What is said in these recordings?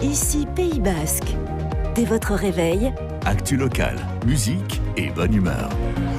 Ici Pays Basque. Dès votre réveil, Actu locale, musique et bonne humeur.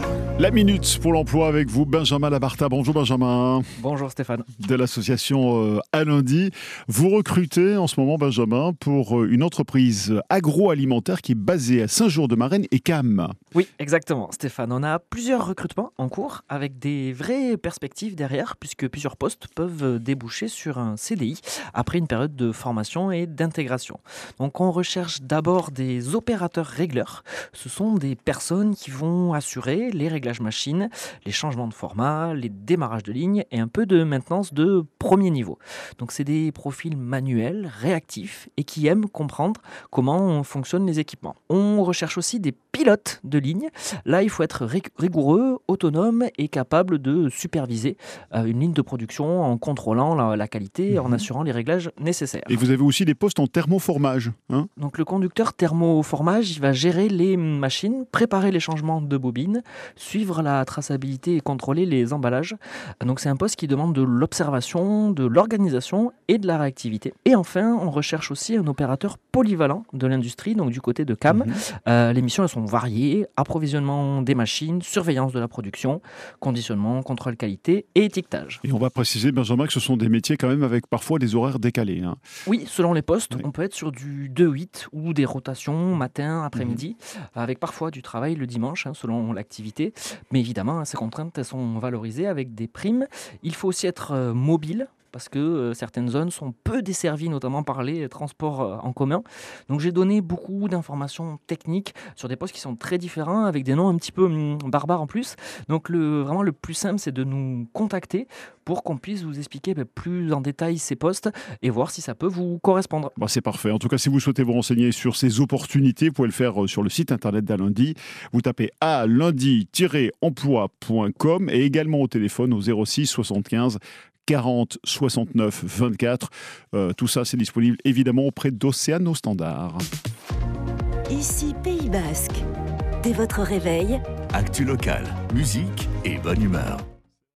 La minute pour l'emploi avec vous, Benjamin Labarta. Bonjour Benjamin. Bonjour Stéphane. De l'association À Lundi. Vous recrutez en ce moment, Benjamin, pour une entreprise agroalimentaire qui est basée à Saint-Jour-de-Marennes et Cam. Oui, exactement Stéphane. On a plusieurs recrutements en cours avec des vraies perspectives derrière puisque plusieurs postes peuvent déboucher sur un CDI après une période de formation et d'intégration. Donc on recherche d'abord des opérateurs régleurs. Ce sont des personnes qui vont assurer les réglages machines, les changements de format, les démarrages de ligne et un peu de maintenance de premier niveau. Donc c'est des profils manuels, réactifs et qui aiment comprendre comment fonctionnent les équipements. On recherche aussi des pilotes de ligne. Là, il faut être rigoureux, autonome et capable de superviser une ligne de production en contrôlant la qualité et en assurant les réglages nécessaires. Et vous avez aussi des postes en thermoformage. Donc le conducteur thermoformage, il va gérer les machines, préparer les changements de bobines, suivre la traçabilité et contrôler les emballages. Donc c'est un poste qui demande de l'observation, de l'organisation et de la réactivité. Et enfin, on recherche aussi un opérateur polyvalent de l'industrie, donc du côté de Cam. Les missions elles sont variées, approvisionnement des machines, surveillance de la production, conditionnement, contrôle qualité et étiquetage. Et on va préciser, Benjamin, que ce sont des métiers quand même avec parfois des horaires décalés. Oui, selon les postes, Oui. on peut être sur du 2-8 ou des rotations matin, après-midi, avec parfois du travail le dimanche, selon l'activité. Mais évidemment, ces contraintes elles sont valorisées avec des primes. Il faut aussi être mobile, parce que certaines zones sont peu desservies, notamment par les transports en commun. Donc j'ai donné beaucoup d'informations techniques sur des postes qui sont très différents, avec des noms un petit peu barbares en plus. Donc vraiment le plus simple, c'est de nous contacter pour qu'on puisse vous expliquer plus en détail ces postes et voir si ça peut vous correspondre. C'est parfait. En tout cas, si vous souhaitez vous renseigner sur ces opportunités, vous pouvez le faire sur le site internet d'À Lundi. Vous tapez alundi-emploi.com et également au téléphone au 06 75 40 69 24. Tout ça, c'est disponible évidemment auprès d'Océano Standard. ici Pays Basque. Dès votre réveil, Actu locale, musique et bonne humeur.